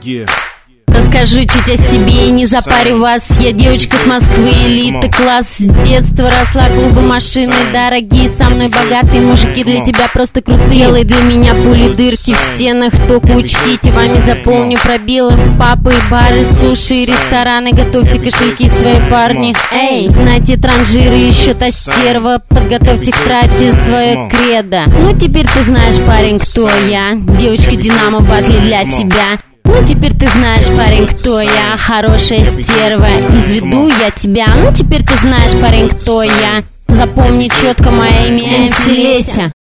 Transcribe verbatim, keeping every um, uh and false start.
Yeah. Расскажу чуть о себе и не запарю вас. Я девочка с Москвы, элиты, класс. С детства росла, клубы, машины дорогие. Со мной богатые мужики, для тебя просто крутые. Делай для меня пули, дырки в стенах. Только учтите, вами заполню пробелы. Папы, бары, суши, рестораны. Готовьте кошельки свои, парни. Эй, знайте, транжиры, еще та стерва. Подготовьте к трате свое кредо. Ну теперь ты знаешь, парень, кто я. Девочка Динамо в батле для тебя. Ну теперь ты знаешь, парень, кто я. Хорошая стерва, изведу я тебя. Ну теперь ты знаешь, парень, кто я. Запомни четко мое имя, эм си Леся.